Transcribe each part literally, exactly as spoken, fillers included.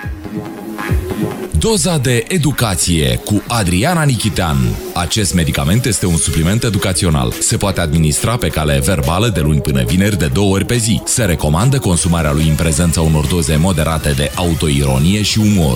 Doza de educație cu Adriana Nichitean. Acest medicament este un supliment educațional. Se poate administra pe cale verbală de luni până vineri de două ori pe zi. Se recomandă consumarea lui în prezența unor doze moderate de autoironie și umor.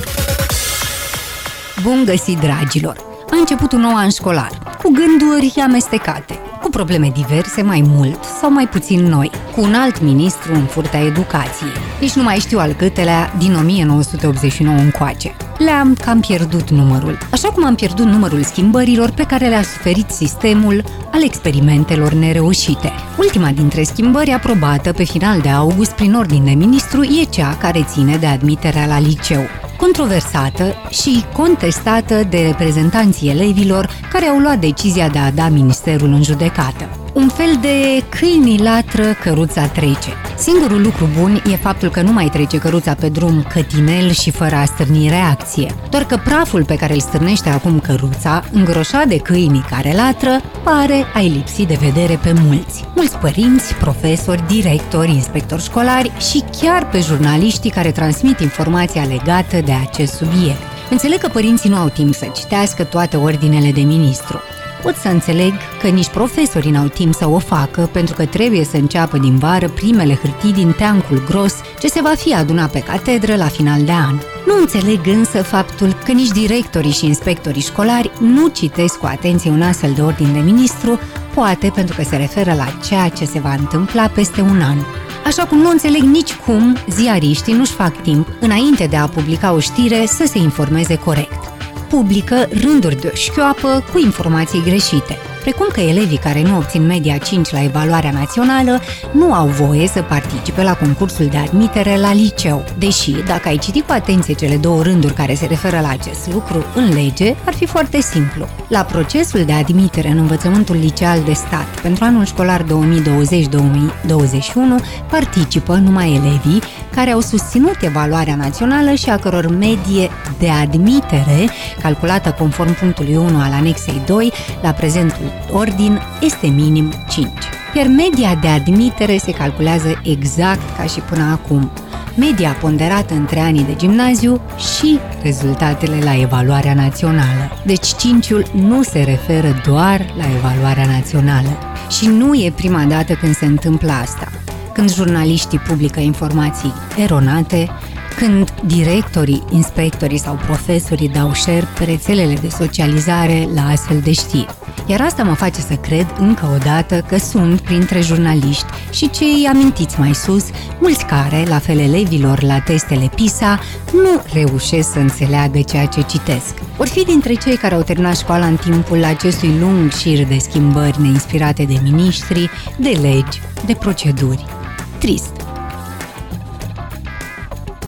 Bun găsit, dragilor! A început un nou an școlar, cu gânduri amestecate, cu probleme diverse mai mult sau mai puțin noi, cu un alt ministru în furta educației. Nici nu mai știu al câtelea din o mie nouă sute optzeci și nouă încoace. Le-am cam pierdut numărul, așa cum am pierdut numărul schimbărilor pe care le-a suferit sistemul al experimentelor nereușite. Ultima dintre schimbări aprobată pe final de august prin ordin de ministru e cea care ține de admiterea la liceu. Controversată și contestată de reprezentanții elevilor care au luat decizia de a da ministerul în judecată. Un fel de câini latră, căruța trece. Singurul lucru bun e faptul că nu mai trece căruța pe drum cătinel și fără a stârni reacție. Doar că praful pe care îl stârnește acum căruța, îngroșat de câinii care latră, pare a-i lipsi de vedere pe mulți. Mulți părinți, profesori, directori, inspectori școlari și chiar pe jurnaliștii care transmit informația legată de acest subiect. Înțeleg că părinții nu au timp să citească toate ordinele de ministru. Pot să înțeleg că nici profesorii n-au timp să o facă pentru că trebuie să înceapă din vară primele hârtii din teancul gros ce se va fi adunat pe catedră la final de an. Nu înțeleg însă faptul că nici directorii și inspectorii școlari nu citesc cu atenție un astfel de ordin de ministru, poate pentru că se referă la ceea ce se va întâmpla peste un an. Așa cum nu înțeleg nici cum ziariștii nu-și fac timp, înainte de a publica o știre, să se informeze corect. Publică rânduri de șchioapă cu informații greșite, precum că elevii care nu obțin media cinci la evaluarea națională nu au voie să participe la concursul de admitere la liceu. Deși, dacă ai citit cu atenție cele două rânduri care se referă la acest lucru în lege, ar fi foarte simplu. La procesul de admitere în învățământul liceal de stat pentru anul școlar două mii douăzeci două mii douăzeci și unu participă numai elevii care au susținut evaluarea națională și a căror medie de admitere, calculată conform punctului unu al anexei doi la prezentul ordin, este minim cinci. Iar media de admitere se calculează exact ca și până acum. Media ponderată între anii de gimnaziu și rezultatele la evaluarea națională. Deci cinciul nu se referă doar la evaluarea națională. Și nu e prima dată când se întâmplă asta. Când jurnaliștii publică informații eronate, când directorii, inspectorii sau profesorii dau share pe rețelele de socializare la astfel de știri. Iar asta mă face să cred încă o dată că sunt printre jurnaliști și cei amintiți mai sus, mulți care, la fel elevilor la testele PISA, nu reușesc să înțeleagă ceea ce citesc. Or fi dintre cei care au terminat școala în timpul acestui lung șir de schimbări neinspirate de miniștri, de legi, de proceduri. Trist.